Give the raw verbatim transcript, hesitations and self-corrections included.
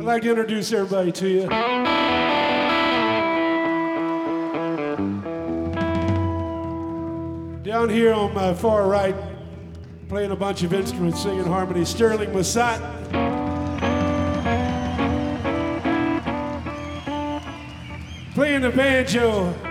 I'd like to introduce everybody to you. Down here on my far right, playing a bunch of instruments, singing harmony, Sterling Massat. Playing the banjo,